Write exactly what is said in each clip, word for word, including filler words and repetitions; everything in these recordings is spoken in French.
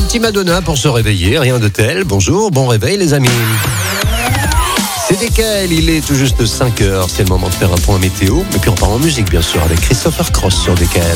petit Madonna pour se réveiller, rien de tel. Bonjour, bon réveil les amis. C'est D K L, il est tout juste cinq heures, c'est le moment de faire un point météo. Et puis on part en musique bien sûr avec Christopher Cross sur D K L.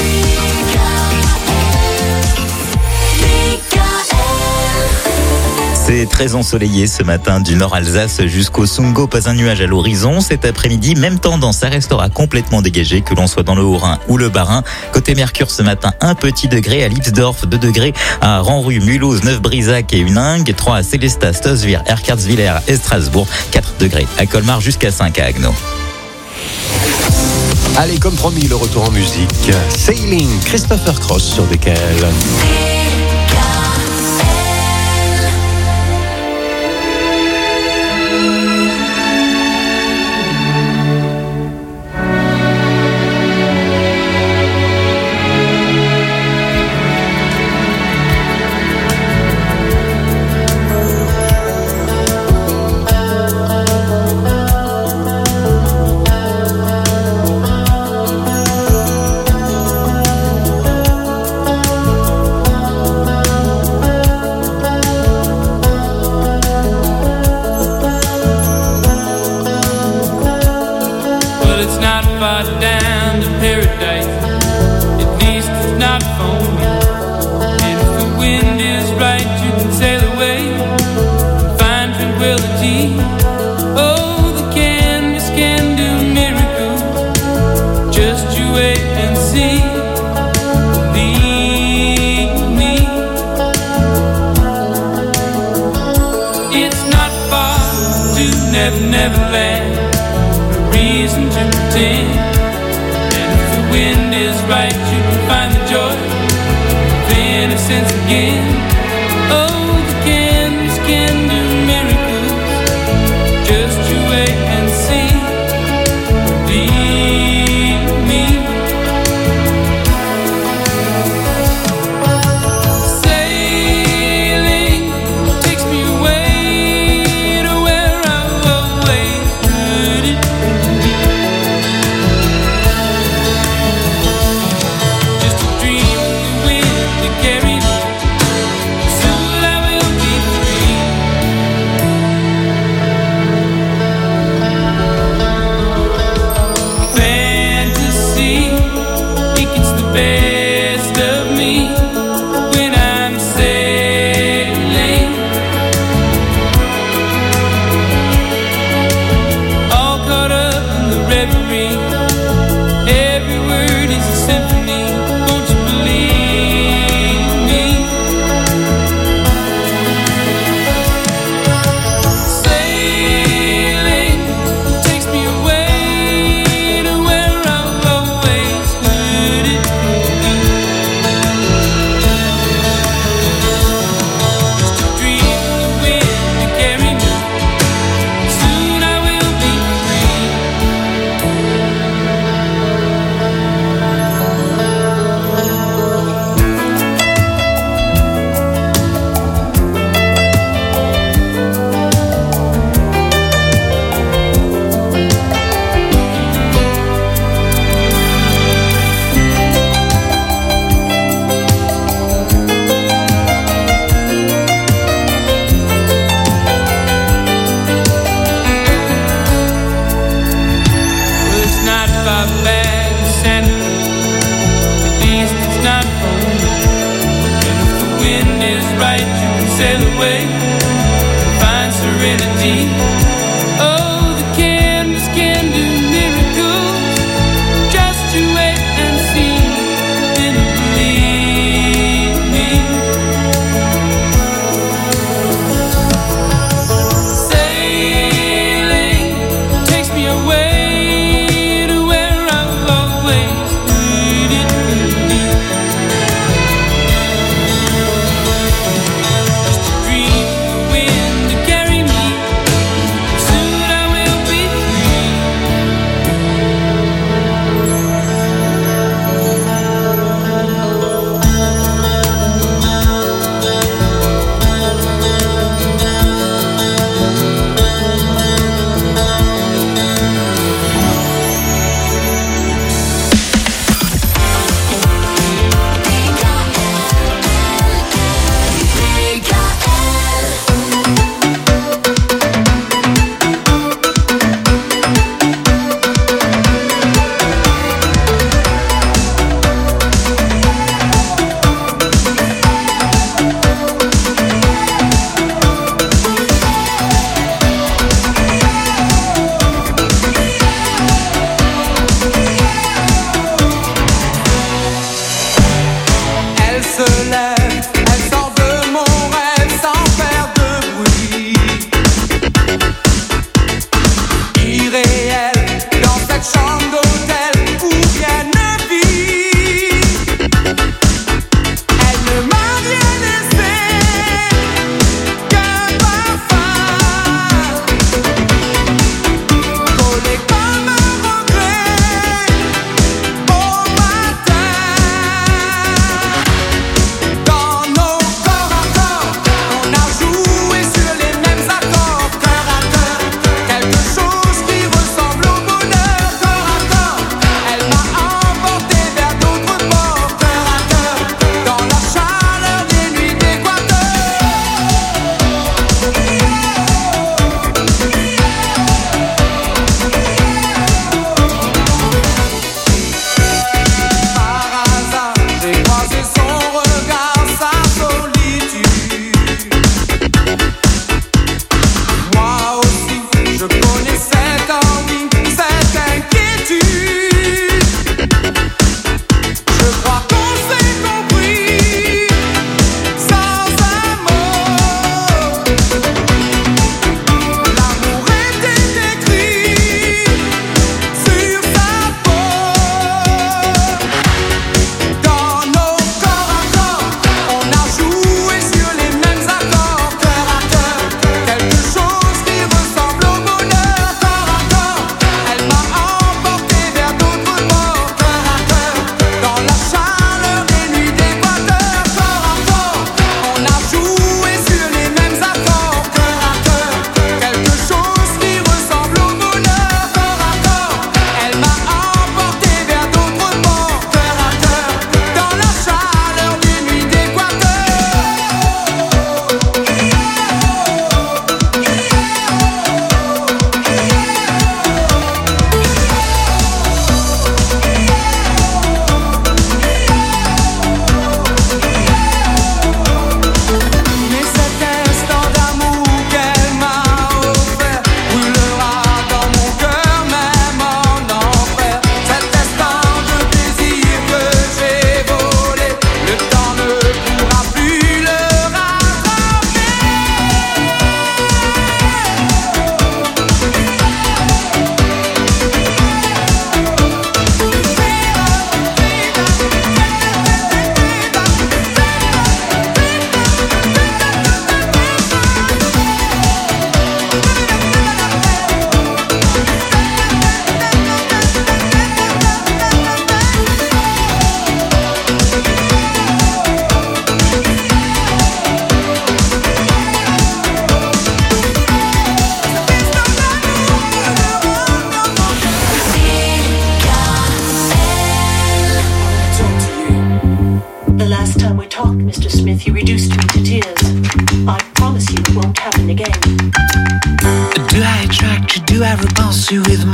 C'est très ensoleillé ce matin du nord Alsace jusqu'au Sungo, pas un nuage à l'horizon. Cet après-midi, même tendance, ça restera complètement dégagé, que l'on soit dans le Haut-Rhin ou le Bas-Rhin. Côté Mercure ce matin, un petit degré à Lipsdorf, deux degrés à Ranru, Mulhouse, Neuf-Brisac et Huningue, trois à Célestat, Stosvir, Erkartswiller et Strasbourg, quatre degrés à Colmar jusqu'à cinq à Haguenau. Allez, comme promis, le retour en musique. Sailing, Christopher Cross sur D K L.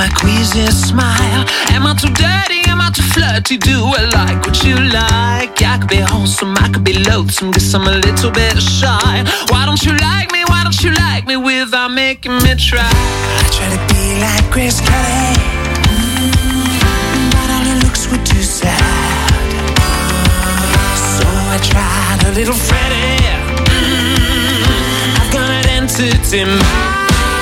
my queasy smile? Am I too dirty? Am I too flirty? Do I like what you like? I could be wholesome, I could be loathsome, guess I'm a little bit shy. Why don't you like me? Why don't you like me without making me try? I try to be like Grace Kelly, mm, but all her looks were too sad. So I tried a little Freddie. Mm, I've got an entity mind.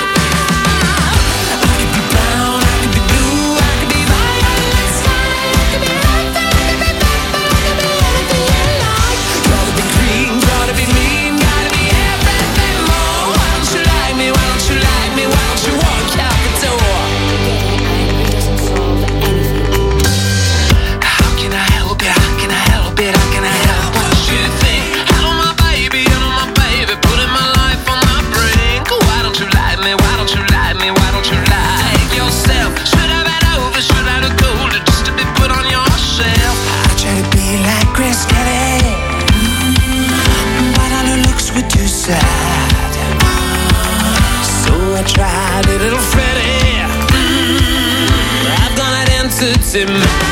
Tried a little Freddie. Mm, I've done it entity man.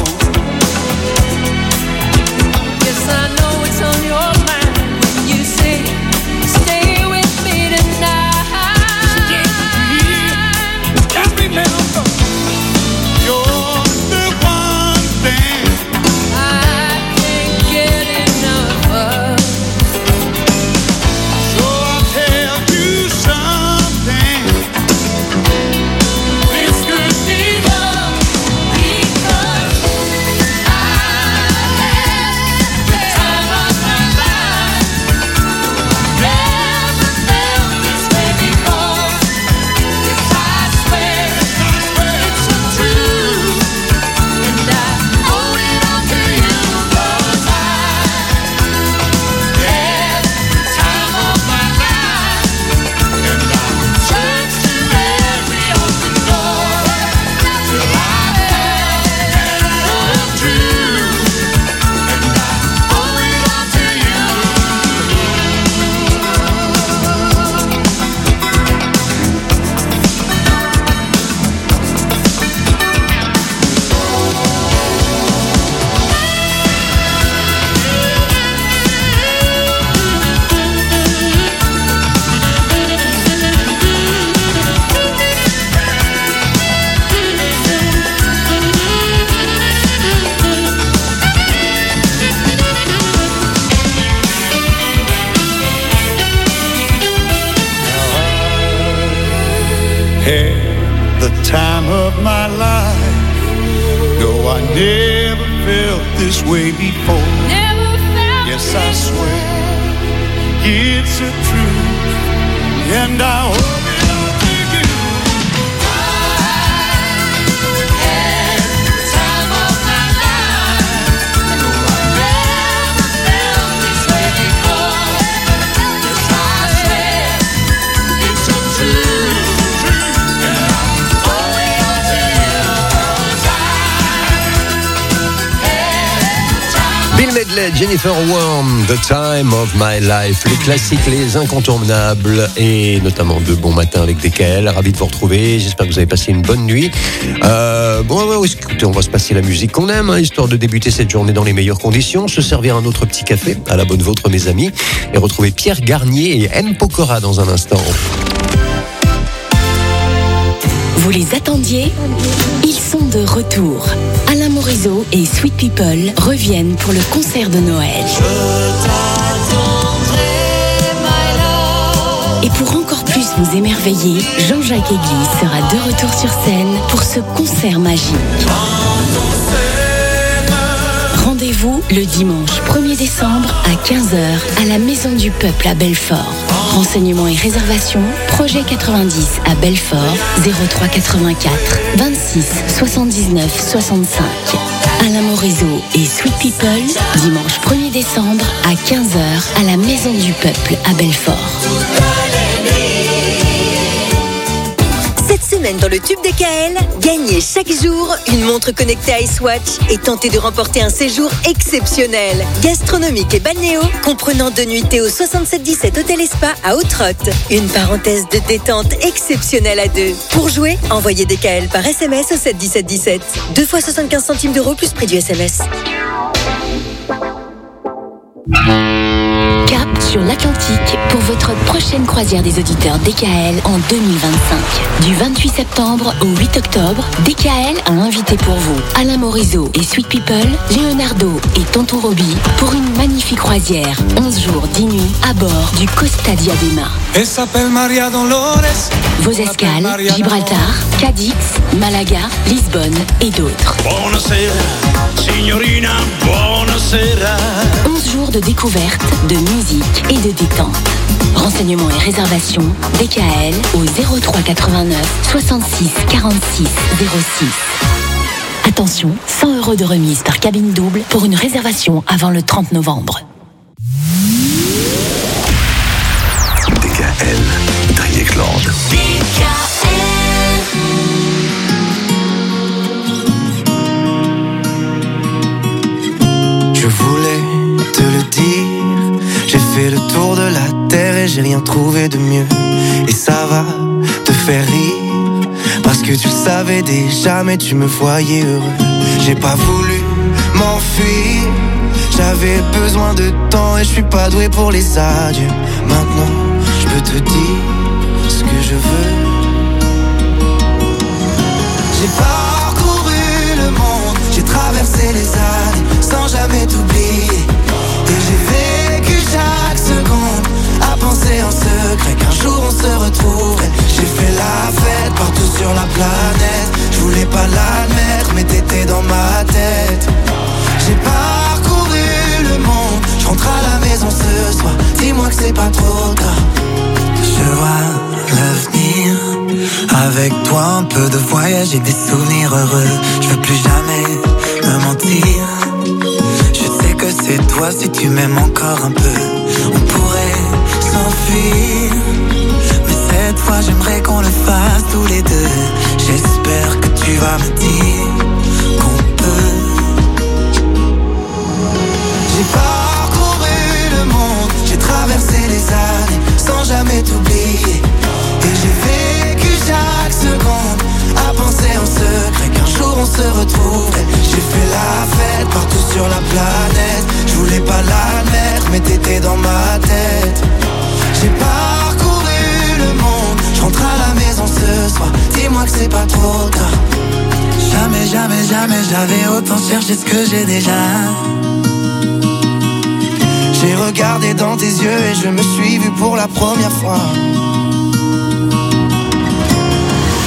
Yes, I know it's on your mind when you say Had the time of my life. No, I never felt this way before. Never felt yes, I swear it's a truth, and I hope it all to you. I had the time of my life. No, I never felt this way before. Yes, I swear it's a truth, and I owe it all to you. 'Cause I Bill Medley, Jennifer Warren, The Time of My Life, les classiques, les incontournables et notamment de Bon Matin avec D K L. Ravi de vous retrouver, j'espère que vous avez passé une bonne nuit. Euh, bon, ouais, ouais, écoutez, on va se passer la musique qu'on aime, hein, histoire de débuter cette journée dans les meilleures conditions, se servir un autre petit café, à la bonne vôtre mes amis, et retrouver Pierre Garnier et M. Pokora dans un instant. Vous les attendiez ? Ils sont de retour. Alain Morisot et Sweet People reviennent pour le concert de Noël. Et pour encore plus vous émerveiller, Jean-Jacques Église sera de retour sur scène pour ce concert magique. Rendez-vous le dimanche premier décembre à quinze heures à la Maison du Peuple à Belfort. Renseignements et réservations, projet quatre-vingt-dix à Belfort, zéro trois quatre-vingt-quatre vingt-six soixante-dix-neuf soixante-cinq. Alain Morisot et Sweet People, dimanche premier décembre à quinze heures à la Maison du Peuple à Belfort. Cette semaine dans le tube D K L, gagnez chaque jour une montre connectée Icewatch et tentez de remporter un séjour exceptionnel, gastronomique et balnéo, comprenant deux nuitées au soixante-sept dix-sept Hôtel et Spa à Haute-Rotte. Une parenthèse de détente exceptionnelle à deux. Pour jouer, envoyez D K L par S M S au sept dix-sept dix-sept. Deux fois soixante-quinze centimes d'euros plus prix du S M S. Cap sur l'Atlantique pour votre prochaine croisière des auditeurs D K L en deux mille vingt-cinq. Du vingt-huit septembre au huit octobre, D K L a invité pour vous Alain Morisot et Sweet People, Leonardo et Tonton Roby pour une magnifique croisière, onze jours, dix nuits à bord du Costa Diadema. Vos escales, Gibraltar, Cadix, Malaga, Lisbonne et d'autres. onze jours de découverte, de musique et de détente. Renseignements et réservations, D K L au zéro trois quatre-vingt-neuf soixante-six quarante-six zéro six. Attention, cent euros de remise par cabine double pour une réservation avant le trente novembre. D K L, Dreieckland. D K L. Je voulais te le dire, j'ai fait le tour de la terre et j'ai rien trouvé de mieux. Et ça va te faire rire, parce que tu le savais déjà mais tu me voyais heureux. J'ai pas voulu m'enfuir, j'avais besoin de temps et je suis pas doué pour les adieux. Maintenant je peux te dire ce que je veux. J'ai parcouru le monde, j'ai traversé les années sans jamais t'oublier. Et j'ai vécu chaque seconde à penser en secret qu'un jour on se retrouverait. J'ai fait la fête partout sur la planète, je voulais pas l'admettre mais t'étais dans ma tête. J'ai parcouru le monde, je rentre à la maison ce soir, dis-moi que c'est pas trop tard. Je vois l'avenir, avec toi un peu de voyage et des souvenirs heureux. Je veux plus jamais me mentir, je sais que c'est toi si tu m'aimes encore un peu. On pourrait s'enfuir, mais cette fois j'aimerais qu'on le fasse tous les deux. J'espère que tu vas me dire qu'on peut. J'ai parcouru le monde, j'ai traversé les années sans jamais t'oublier. Et j'ai vécu chaque seconde à penser en secret qu'un jour on se retrouverait. J'ai fait la fête partout sur la planète, je voulais pas l'admettre mais t'étais dans ma tête. J'ai parcouru le monde, je rentre à la maison ce soir, dis-moi que c'est pas trop tard. Jamais, jamais, jamais j'avais autant cherché ce que j'ai déjà. J'ai regardé dans tes yeux et je me suis vu pour la première fois.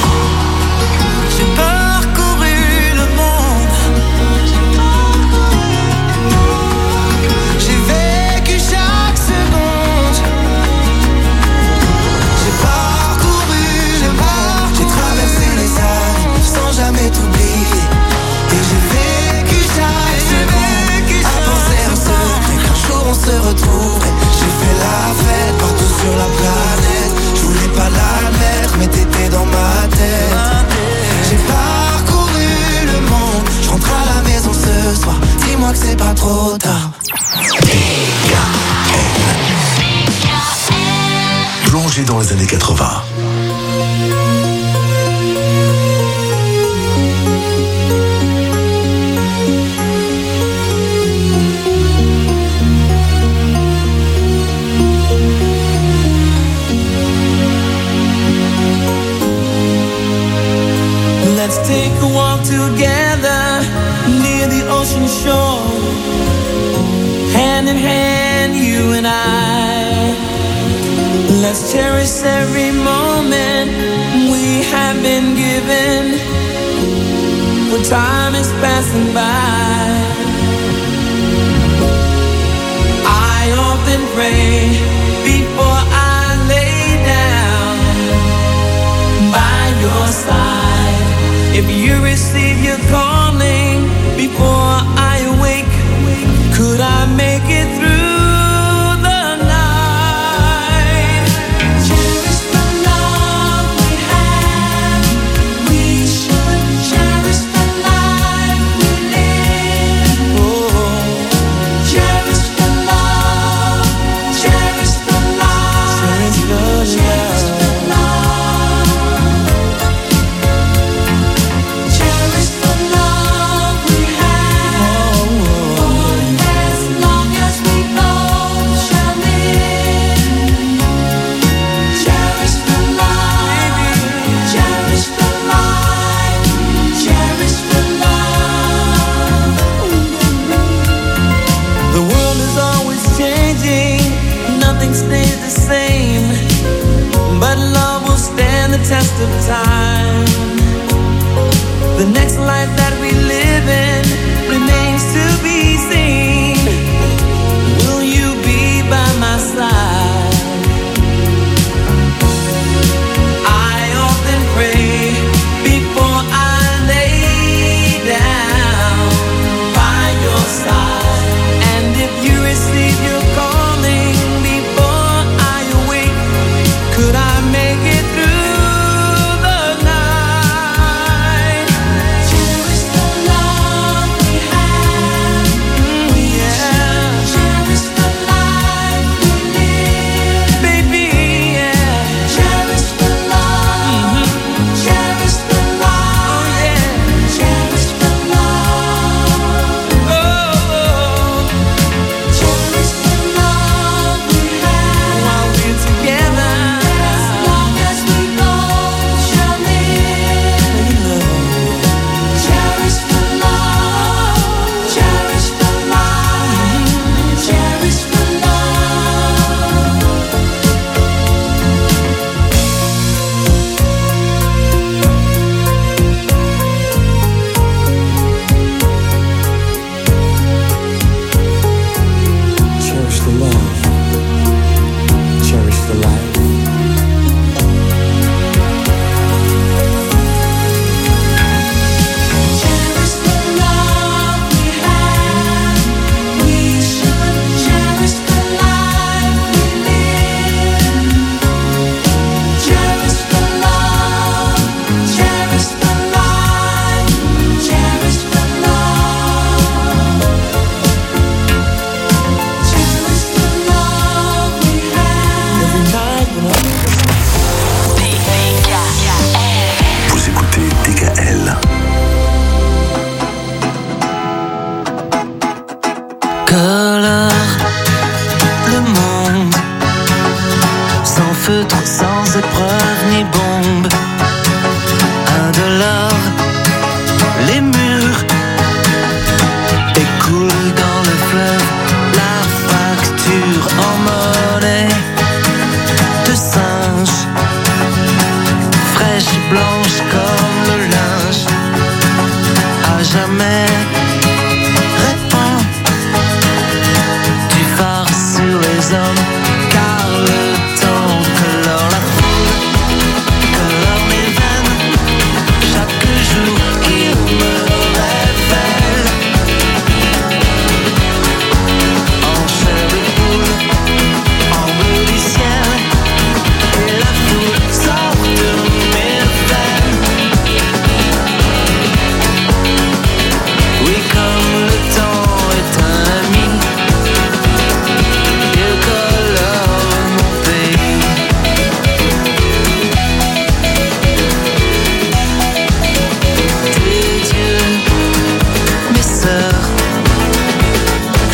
crois que c'est pas trop tard. Plongé dans les années quatre-vingts. Let's take a walk together near the ocean shore. Hand in hand, you and I. Let's cherish every moment we have been given. When time is passing by, I often pray before I lay down by your side. If you receive your calling before I awake, could I make it through the night? Cherish the love we have. We should cherish the life we live. Oh, cherish the love, cherish the life, cherish the love. Cherish the love we have. For as long as we both shall live. Cherish the love, cherish the life, cherish the love. The world is always changing, nothing stays the same, but love will stand the test of time. The next life that we live in remains to be seen. Will you be by my side? I often pray before I lay down by your side. And if you receive your calling before I awake, could I make it through the night? Cherish the love we have. Yeah. Cherish the life we live. Baby, yeah. Cherish the love. Cherish the life. Oh, yeah. Cherish the love. Oh, oh. Cherish the love we have. While we're together. As long as we both shall live. Cherish the love, cherish the life, cherish the love. Cherish the love, cherish the life. Cherish the love we have. We should cherish the life we live. Cherish the love, cherish the life, cherish the love. Cherish the love we have. Every night when I Vous écoutez D K L. colore le monde, sans feutre, sans épreuve ni bombe, indolore, les murs écoulent dans le fleuve la facture en monnaie de singe, fraîche et blanche comme le linge, à jamais répand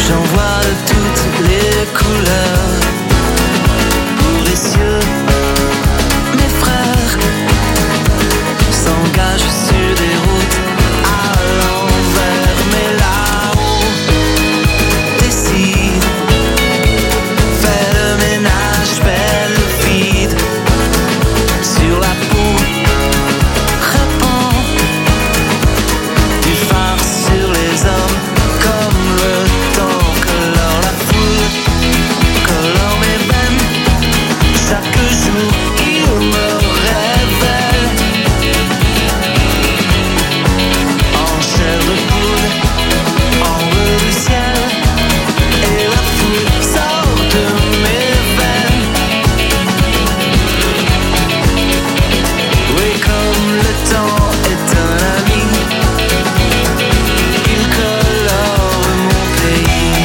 J'en vois de toutes les couleurs. Pour les cieux, mes frères s'engagent sur des routes à l'envers. Mais là-haut, décide, fais le ménage, fais le vide. Sur la peau, répand du phare sur les hommes comme le temps. Colore la foule, colore mes veines. Chaque jour, il me révèle en chair de poule, en bleu du ciel. Et la foule sort de mes veines. Oui, comme le temps est un ami, il colore mon pays.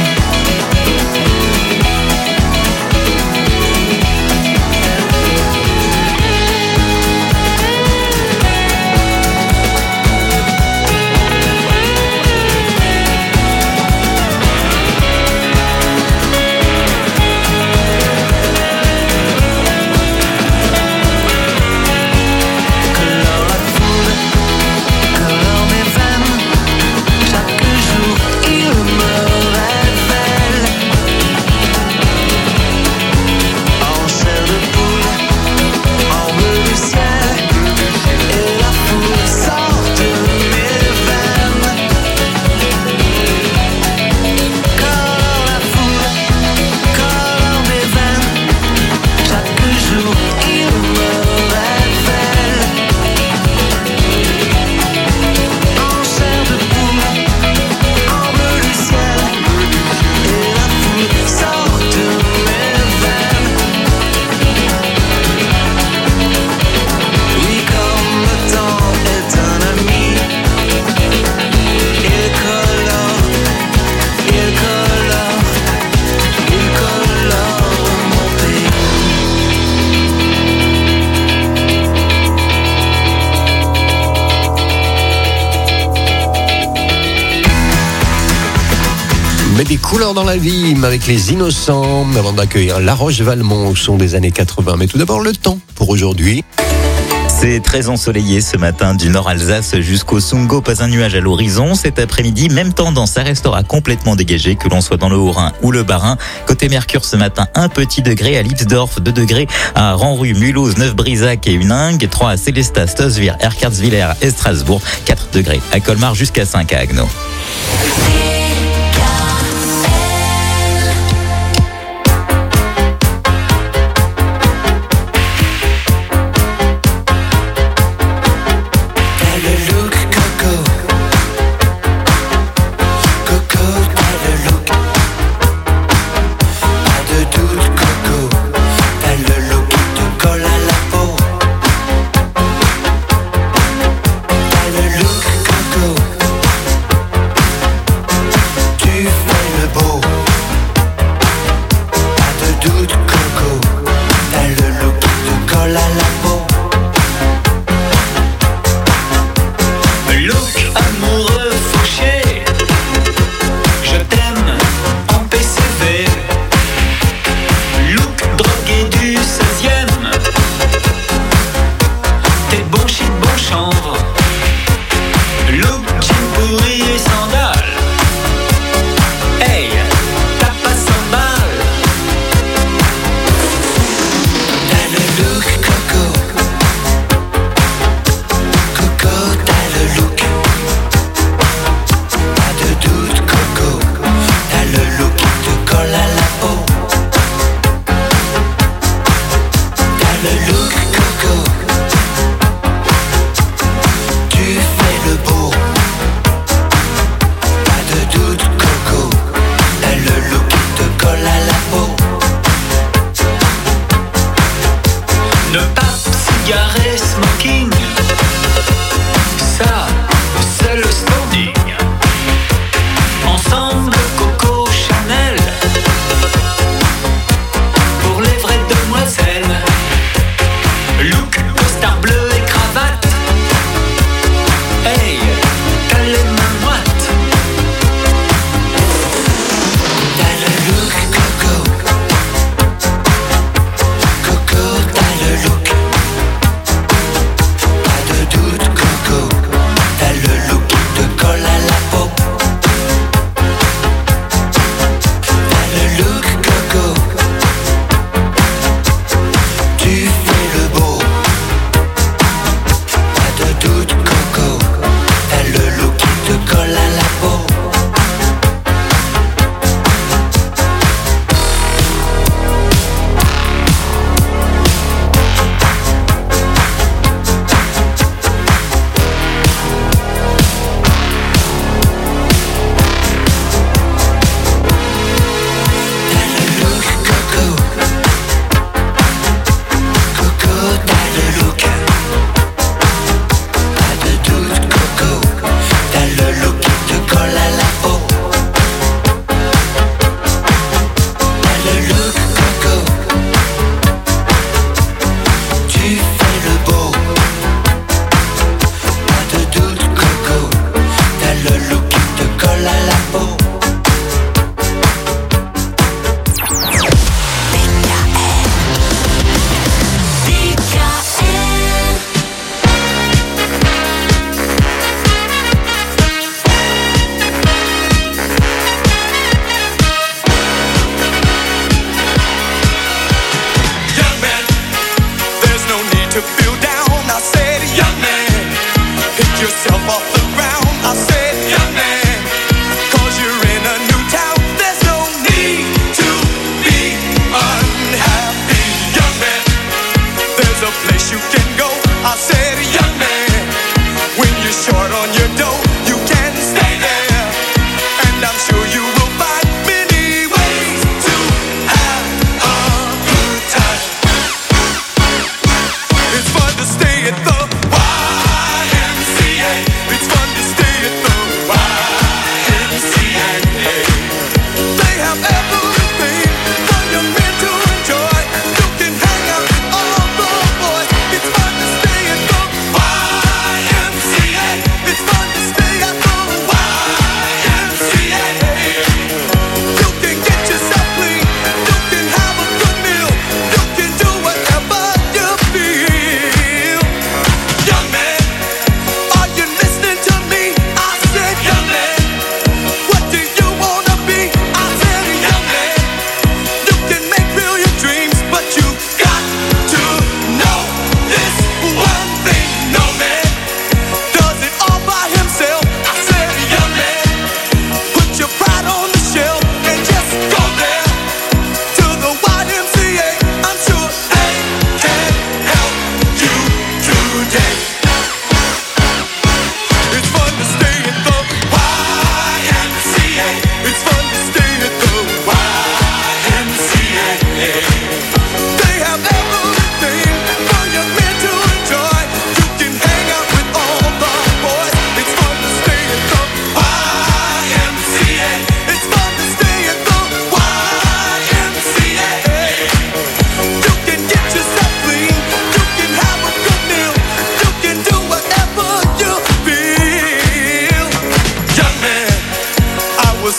Colore la foule, colore mes veines. Chaque jour, il me révèle en chair de poule, en bleu du ciel. Et la foule sort de mes veines. Colore la foule, colore mes veines. Chaque jour, il me révèle en chair de poule, en bleu du ciel. Et la foule sort de mes veines. Oui, comme le temps est un ami, il colore, il colore, il colore mon pays. Mais des couleurs dans la vie, avec les innocents, avant d'accueillir La Roche-Valmont au son des années quatre-vingts. Mais tout d'abord, le temps pour aujourd'hui. C'est très ensoleillé ce matin du nord Alsace jusqu'au Sungo, pas un nuage à l'horizon. Cet après-midi, même tendance, ça restera complètement dégagé, que l'on soit dans le Haut-Rhin ou le Bas-Rhin. Côté Mercure ce matin, un petit degré à Lipsdorf, deux degrés à Ranru, Mulhouse, Neuf-Brisac et Huningue, trois à Célestat, Stosvir, Erkartswiller et Strasbourg, quatre degrés à Colmar jusqu'à cinq à Haguenau. T'as le look coco, coco, t'as le look. Pas de doute coco, t'as le look qui te colle à la peau. T'as le look coco,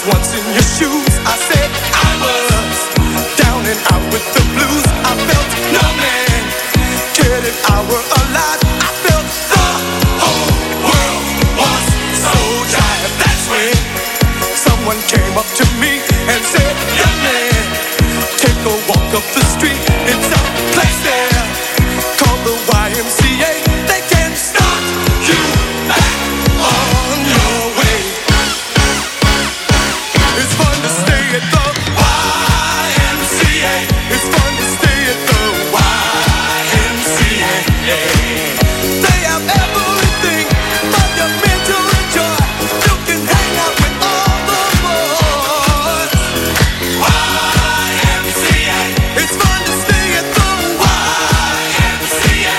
once in your shoes. I said I was down and out with the blues. I felt no man cared if I were alive. I felt the whole world was so tired. That's when someone came up to me and said, young man, take a walk up the street. It's a place there called the Y M C A. They can start you back on your way. It's fun to stay at the Y M C A. It's fun to stay at the Y M C A. They have everything but your mental joy. You can hang out with all the boys. Y M C A. It's fun to stay at the Y M C A.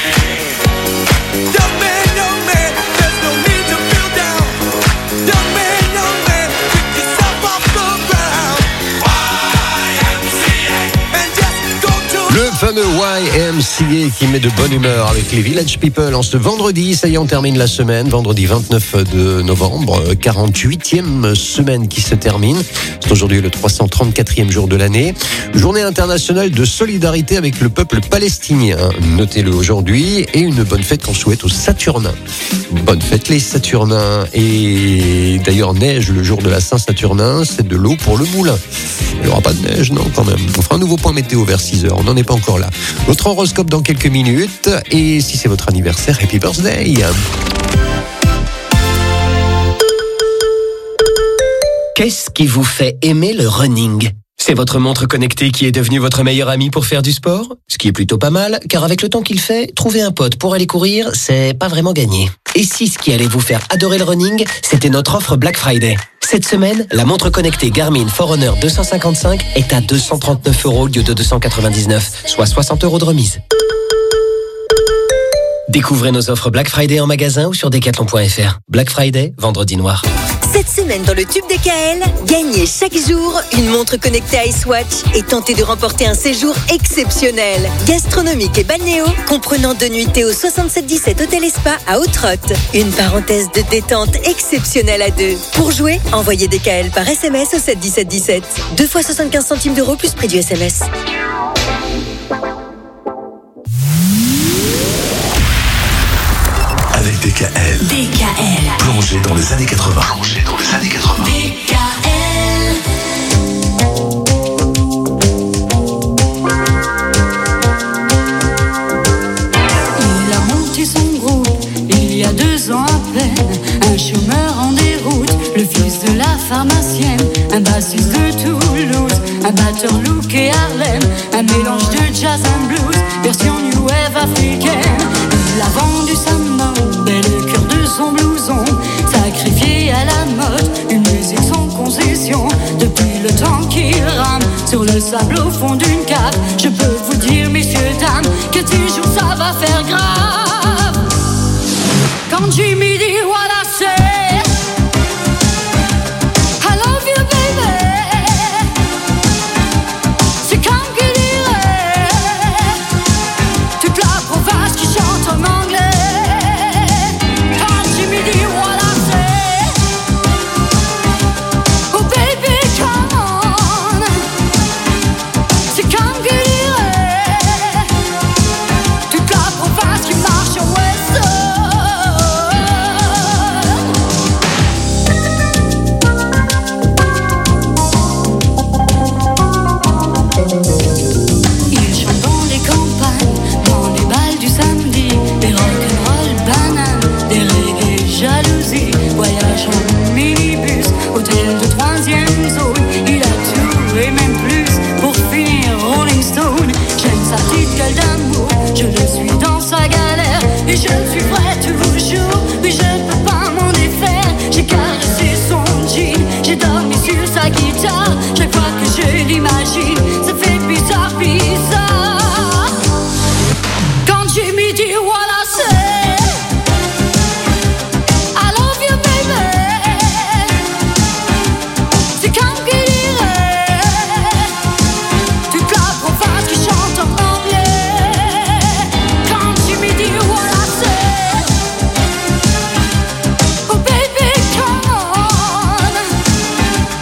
Young man, young man, there's no need to feel down. Young man, young man, pick yourself off the ground. Y M C A. And just go to Le fameux Y M C A qui met de bonne humeur avec les Village People en ce vendredi. Ça y est, on termine la semaine. Vendredi vingt-neuf de novembre, quarante-huitième semaine qui se termine. C'est aujourd'hui le trois cent trente-quatrième jour de l'année. Journée internationale de solidarité avec le peuple palestinien. Notez-le aujourd'hui. Et une bonne fête qu'on souhaite aux Saturnins. Bonne fête les Saturnins. Et d'ailleurs, neige le jour de la Saint-Saturnin, c'est de l'eau pour le moulin. Il n'y aura pas de neige, non, quand même. On fera un nouveau point météo vers six heures. On n'en est pas encore là. Votre horoscope dans quelques minutes. Et si c'est votre anniversaire, happy birthday. Qu'est-ce qui vous fait aimer le running ? C'est votre montre connectée qui est devenue votre meilleur ami pour faire du sport ? Ce qui est plutôt pas mal, car avec le temps qu'il fait, trouver un pote pour aller courir, c'est pas vraiment gagné. Et si ce qui allait vous faire adorer le running, c'était notre offre Black Friday. Cette semaine, la montre connectée Garmin Forerunner deux cent cinquante-cinq est à deux cent trente-neuf euros au lieu de deux cent quatre-vingt-dix-neuf, soit soixante euros de remise. Découvrez nos offres Black Friday en magasin ou sur decathlon point f r. Black Friday, vendredi noir. Cette semaine dans le tube D K L, gagnez chaque jour une montre connectée iSwatch et tentez de remporter un séjour exceptionnel, gastronomique et balnéo, comprenant deux nuitées au soixante-sept dix-sept Hôtel et Spa à Haute-Rotte. Une parenthèse de détente exceptionnelle à deux. Pour jouer, envoyez D K L par S M S au sept dix-sept dix-sept. Deux fois soixante-quinze centimes d'euros plus prix du S M S. Avec D K L. D K L. Plongé dans les années quatre-vingts. Plongé dans les années quatre-vingts. D K L. Il a monté son groupe il y a deux ans à peine. Un chômeur en déroute, le fils de la pharmacienne. Un bassiste de Toulouse, un batteur look et Harlem. Un mélange de jazz and blues, version new wave africaine. Il a vendu sa mode et le cœur de son blouson, sacrifié à la mode, une musique sans concession. Depuis le temps qu'il rame sur le sable au fond d'une cave, je peux vous dire, messieurs, dames, que toujours ça va faire grave. Quand Jimmy dit voilà c'est I love you baby, c'est comme qui dirait toute la province qui chante en anglais. Quand Jimmy dit voilà c'est oh baby come on, c'est comme qui dirait toute la province qui marche au West Side. Il chante dans les campagnes, dans les balles du samedi, des rock'n'roll bananes, des reggae jalousie, voyage en minibus, hôtel de troisième zone. Il a tout et même plus pour finir Rolling Stone. J'aime sa petite gueule d'amour, je le suis dans sa galère et je le suivrai toujours. Mais je ne peux pas m'en défaire. J'ai caressé son jean, j'ai dormi sur sa guitare. Chaque fois que je l'imagine, ça fait bizarre, bizarre. Quand Jimmy dit voilà c'est I love you baby, c'est comme qui dirait toute la province qui chante en anglais. Quand Jimmy dit voilà c'est oh baby come on,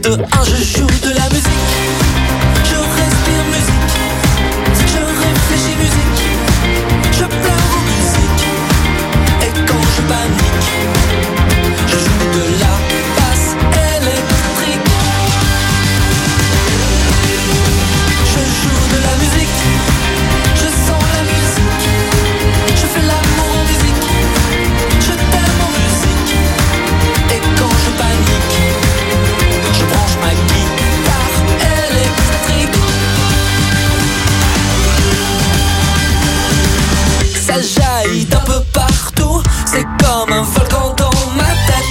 deux, un, je joue de la musique. Je respire musique. Je réfléchis musique. Je pleure en musique. Et quand je panique, je joue de la basse électrique. Je joue de la musique. Je sens la musique. Je fais l'amour en musique. Je t'aime en musique. Et quand je panique, je branche ma guitare électrique. Ça jaillit d'un peu partout. C'est comme un volcan dans ma tête.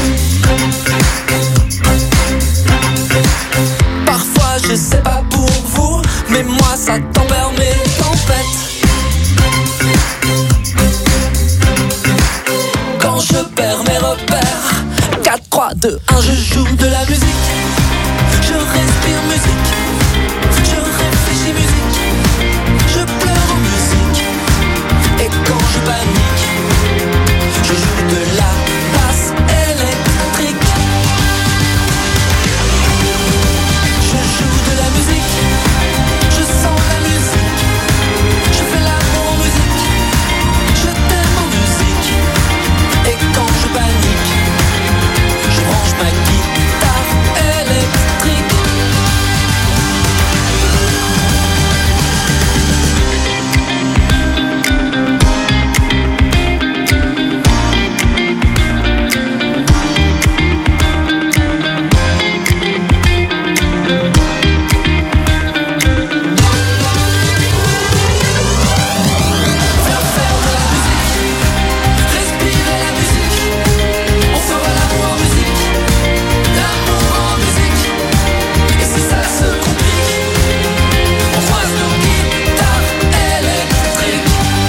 Parfois je sais pas pour vous, mais moi ça tempère mes tempêtes. Quand je perds mes repères, quatre, trois, deux, un, je joue de la musique. Je respire musique. Je réfléchis musique. Je pleure en musique. Et quand je panique, je joue de la basse électrique. Je joue de la musique. Je sens la musique. Je fais l'amour en musique. Je t'aime en musique. Et quand je panique, je branche ma guitare électrique. Respirer la musique. On fera l'amour en musique. L'amour en musique. Et si ça se complique, on croise nos guitares électriques.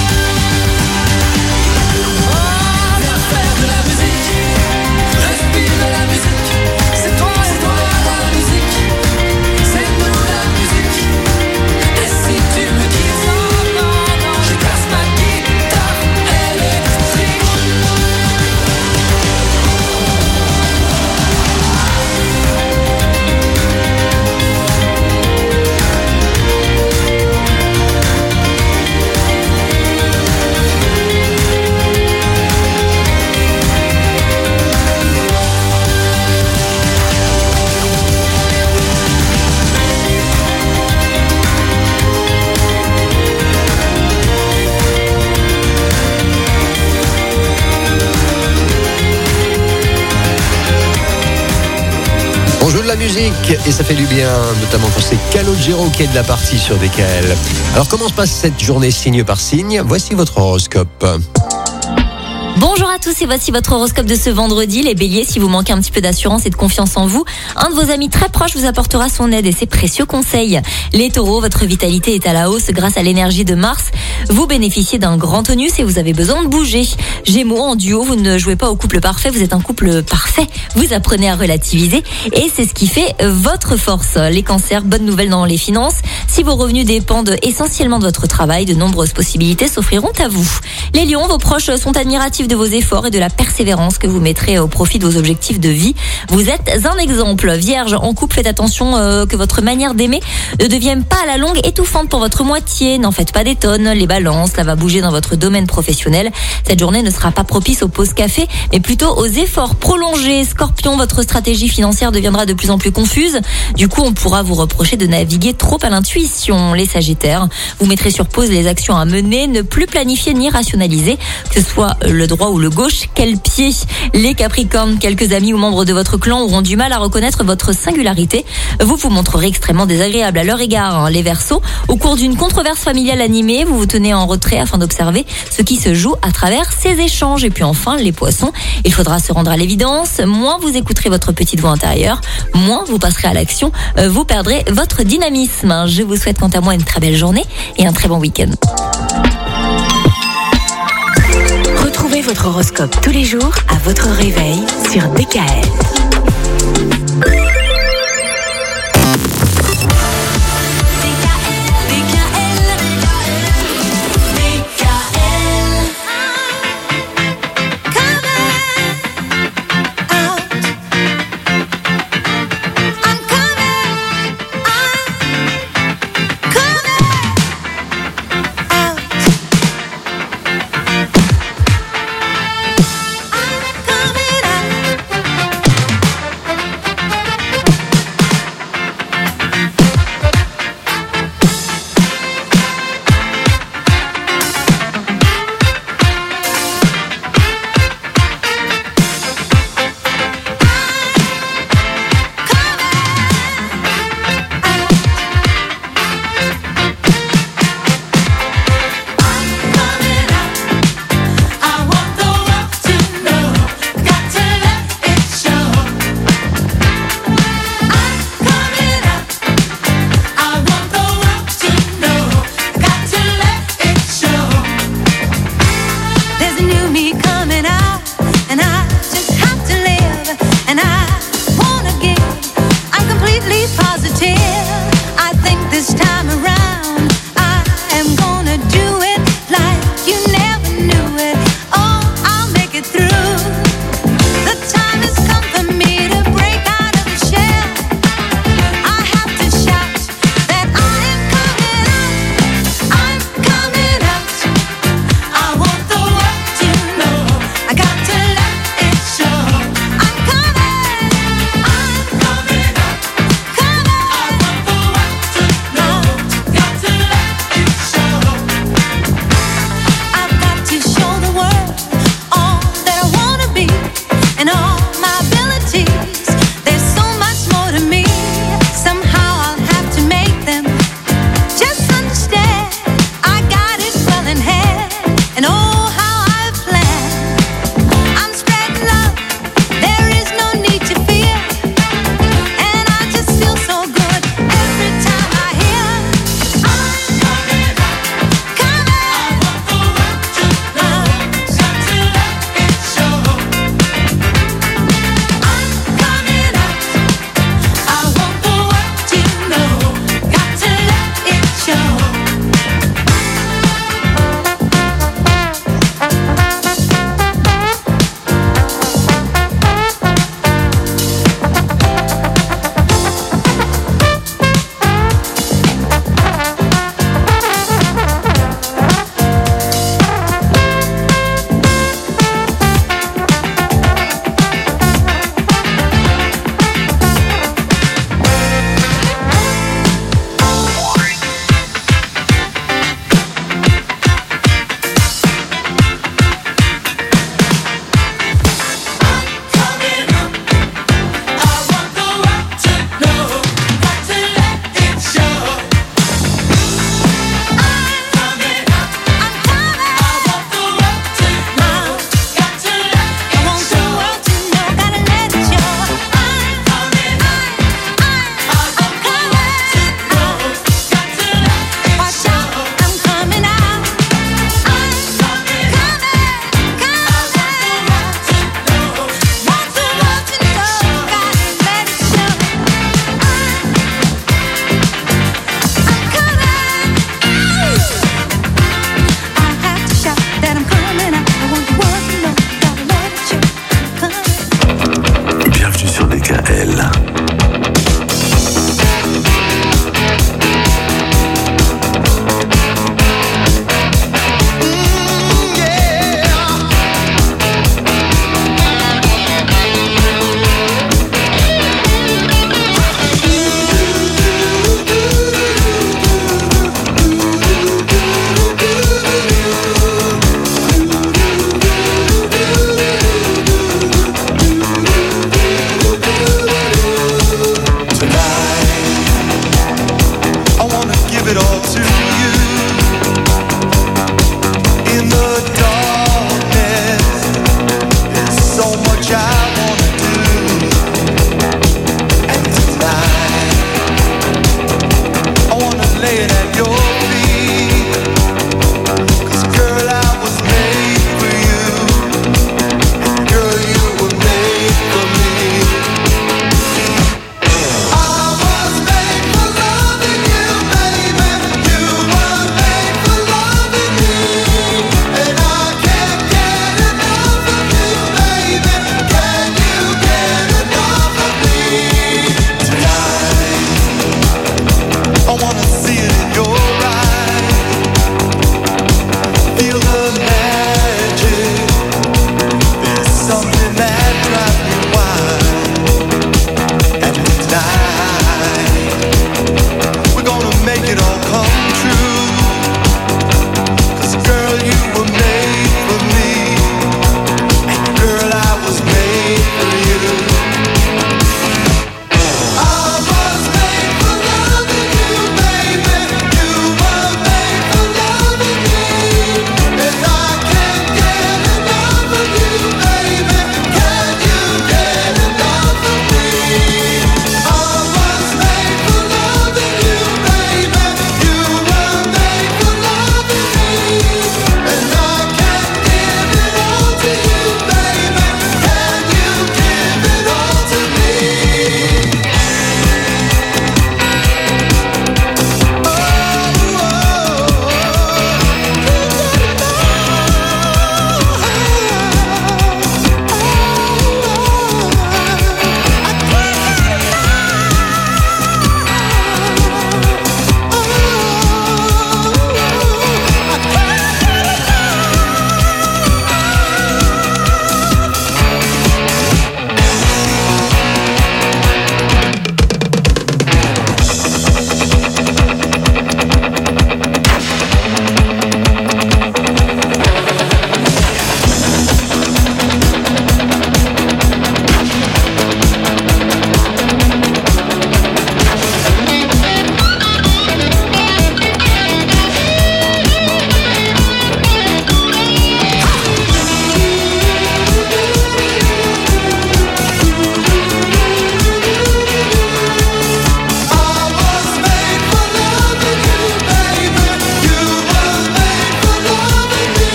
Viens faire de la musique. Respirer la musique. C'est toi, c'est toi la musique. C'est nous la musique. Et si tu me dis non, non, non, je casse ma guitare électrique. On joue de la musique et ça fait du bien, notamment pour ces Calogero qui est de la partie sur D K L. Alors comment se passe cette journée signe par signe? Voici votre horoscope. Bonjour à tous et voici votre horoscope de ce vendredi. Les béliers, si vous manquez un petit peu d'assurance et de confiance en vous, un de vos amis très proches vous apportera son aide et ses précieux conseils. Les taureaux, votre vitalité est à la hausse grâce à l'énergie de Mars. Vous bénéficiez d'un grand tonus et vous avez besoin de bouger. Gémeaux, en duo, vous ne jouez pas au couple parfait, vous êtes un couple parfait. Vous apprenez à relativiser et c'est ce qui fait votre force. Les cancers, bonne nouvelle dans les finances. Si vos revenus dépendent essentiellement de votre travail, de nombreuses possibilités s'offriront à vous. Les lions, vos proches sont admiratifs de vos efforts et de la persévérance que vous mettrez au profit de vos objectifs de vie. Vous êtes un exemple. Vierge, en couple, faites attention euh, que votre manière d'aimer ne devienne pas à la longue étouffante pour votre moitié. N'en faites pas des tonnes. Les balances, ça va bouger dans votre domaine professionnel. Cette journée ne sera pas propice aux pauses café, mais plutôt aux efforts prolongés. Scorpion, votre stratégie financière deviendra de plus en plus confuse. Du coup, on pourra vous reprocher de naviguer trop à l'intuition. Les Sagittaires, vous mettrez sur pause les actions à mener, ne plus planifier ni rationaliser, que ce soit le droit ou le gauche, quel pied. Les Capricornes, quelques amis ou membres de votre clan auront du mal à reconnaître votre singularité. Vous vous montrerez extrêmement désagréable à leur égard. Les Verseaux, au cours d'une controverse familiale animée, vous vous tenez en retrait afin d'observer ce qui se joue à travers ces échanges. Et puis enfin, les Poissons, il faudra se rendre à l'évidence. Moins vous écouterez votre petite voix intérieure, moins vous passerez à l'action, vous perdrez votre dynamisme. Je vous souhaite quant à moi une très belle journée et un très bon week-end. Retrouvez votre horoscope tous les jours à votre réveil sur D K L. completely positive. I think this time around I am gonna do it like you never knew it. Oh, I'll make it through. The time has come for me to break out of the shell. I have to shout that I am coming out. I'm coming out. I want the world to know. I got to let it show. I'm coming. I'm coming out. Come on. I want the world to know. Got to let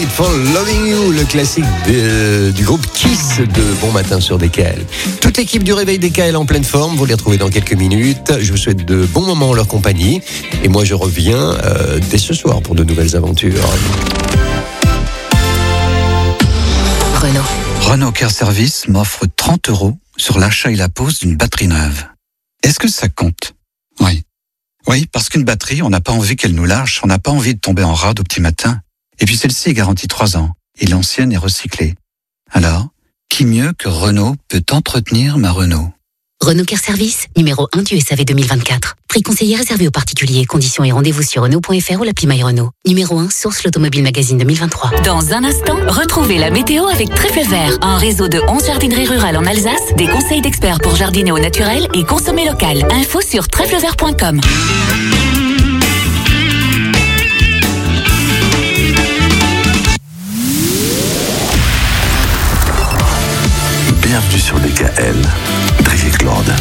for Loving You, le classique de- du groupe Kiss de Bon Matin sur D K L. Toute l'équipe du Réveil D K L en pleine forme, vous les retrouvez dans quelques minutes. Je vous souhaite de bons moments en leur compagnie. Et moi, je reviens euh, dès ce soir pour de nouvelles aventures. Renault. Renault Car Service m'offre trente euros sur l'achat et la pose d'une batterie neuve. Est-ce que ça compte? Oui. Oui, parce qu'une batterie, on n'a pas envie qu'elle nous lâche, on n'a pas envie de tomber en rade au petit matin. Et puis celle-ci est garantie trois ans, et l'ancienne est recyclée. Alors, qui mieux que Renault peut entretenir ma Renault? Renault Car Service, numéro un du S A V deux mille vingt-quatre. Prix conseillé réservé aux particuliers. Conditions et rendez-vous sur Renault point F R ou l'appli My Renault. Numéro un, source l'Automobile Magazine deux mille vingt-trois. Dans un instant, retrouvez la météo avec Trèfle Vert, un réseau de onze jardineries rurales en Alsace, des conseils d'experts pour jardiner au naturel et consommer local. Info sur trèfle vert point com. Bienvenue sur D K L. Drivier Claude.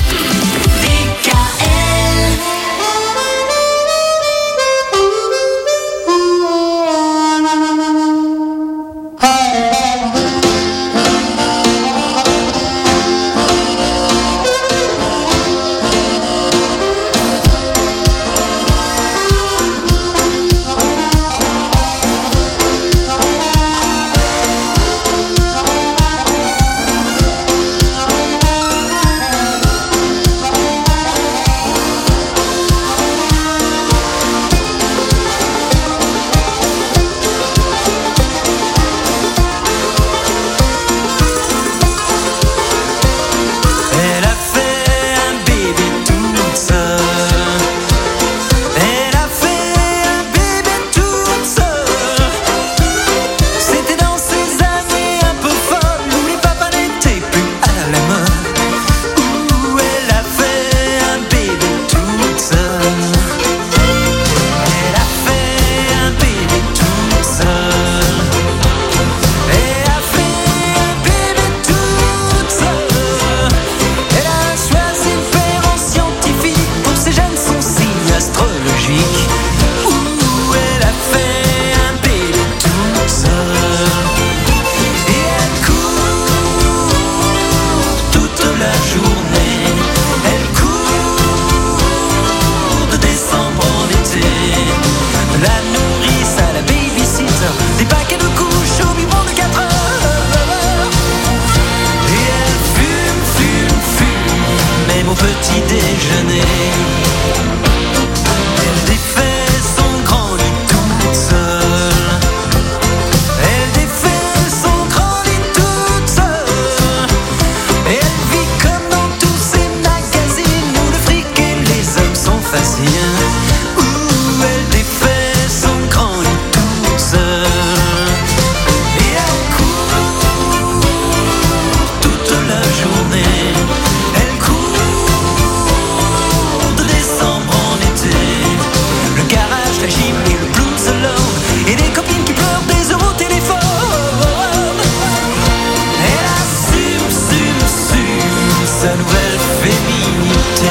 Elle a fait un bébé toute seule. Elle a fait un bébé toute seule. C'était dans ces années un peu folles où les papas n'étaient plus à la mode. Où elle a fait un bébé toute seule. Elle a fait un bébé toute seule. Elle a fait un bébé toute seule. Elle a choisi le père en scientifique pour ses gènes, son signe astrologique. Ouh, elle a fait un bébé toute seule. Et elle court toute la journée. Elle court de décembre en été. De la nourrice à la babysitter, des paquets de couches au biberon de quatre heures. Et elle fume, fume, fume, même au petit déjeuner. Elle défait son grand lit toute seule. Elle défait son grand lit toute seule. Et elle vit comme dans tous ces magazines où le fric et les hommes sont faciles. Où elle défait son grand lit toute seule. Et elle court toute la journée. Elle court de décembre en été. Le garage, la gym et le blues alone. Et des copines qui pleurent des euros au téléphone. Elle assume, assume, assume sa nouvelle féminité.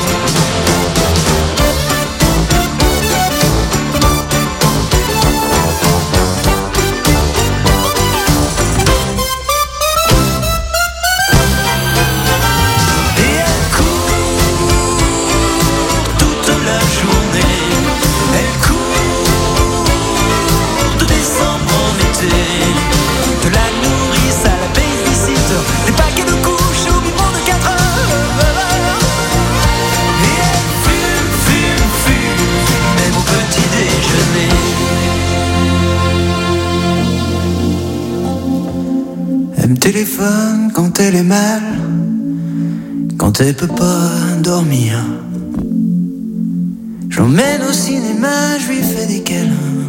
Et elle court toute la journée. Elle court de décembre en été. De la nourrice à la babysitter, des paquets de couches au biberon de quatre heures. Et elle fume, fume, fume, même au petit déjeuner. Elle me téléphone quand elle est mal, quand elle peut pas dormir. J'emmène au cinéma, je lui fais des câlins.